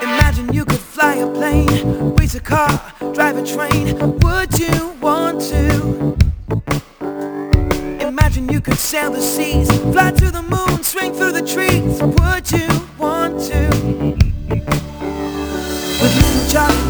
Imagine you could fly a plane, race a car, drive a train. Would you want to? Imagine you could sail the seas, fly to the moon, swing through the trees. Would you want to? With little Johnny